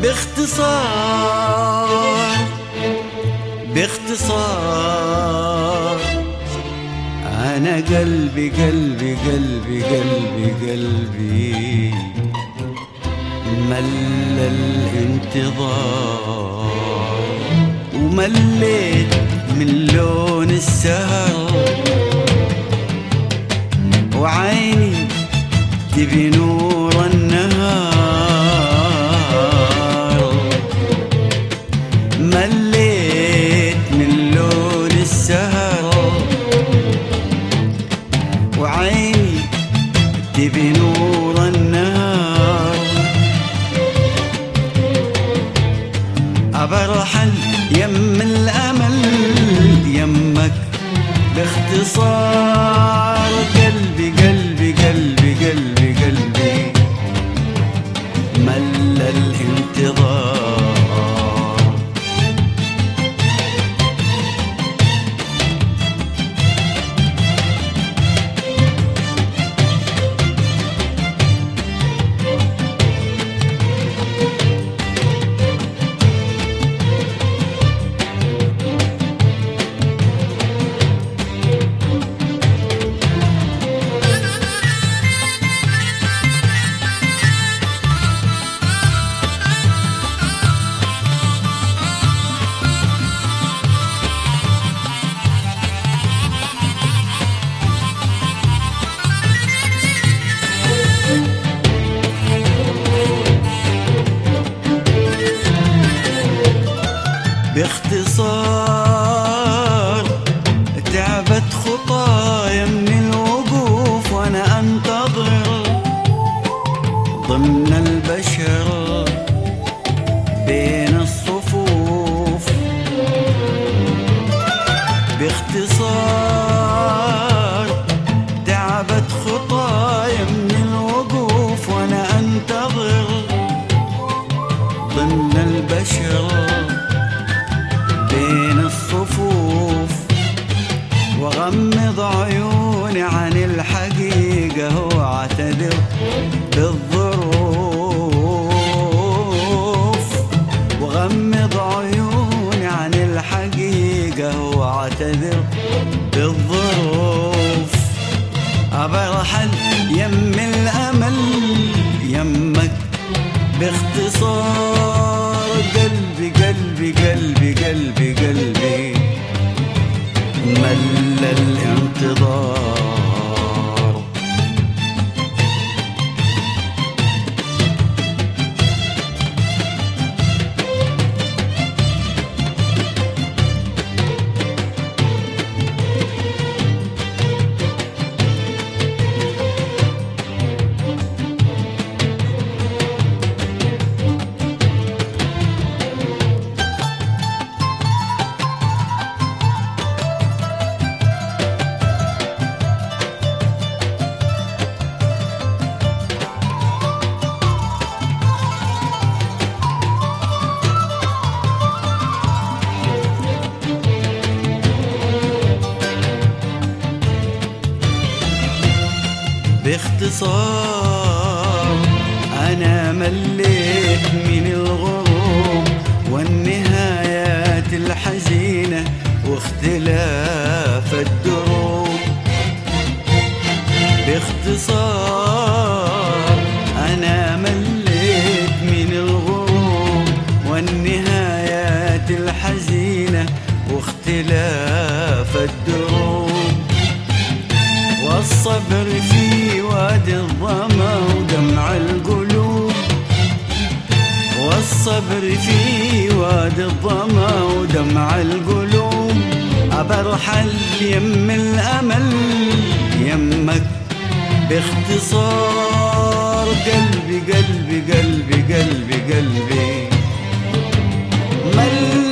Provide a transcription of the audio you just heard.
باختصار باختصار أنا قلبي قلبي قلبي قلبي قلبي مل الانتظار، ومليت من لون السهر، وعيني تبي نور النهار. مليت من لون السهر، وعيني تبي نور النهار. أبرحل يم الأمل يمك باختصار. قلبي قلبي قلبي قلبي قلبي مل الانتظار. باختصار تعبت خطايا من الوقوف وانا انتظر ضمن البشر بين الصفوف. باختصار تعبت خطايا من الوقوف وانا انتظر ضمن البشر بين الصفوف. وغمض عيوني عن الحقيقة واعتذر بالظروف. وغمض عيوني عن الحقيقة واعتذر بالظروف. أبرحل يم الأمل يمك باختصار. قلبي قلبي قلبي قلبي قلبي مل الانتظار. باختصار أنا مليت من الغروب والنهايات الحزينة واختلاف الدروب. باختصار أنا مليت من الغروب والنهايات الحزينة واختلاف الدروب. والصبر في وادي الظما ودمع القلوب. والصبر في وادي الظما ودمع القلوب. أبرحل يم الأمل يمك باختصار. قلبي قلبي قلبي قلبي قلبي مل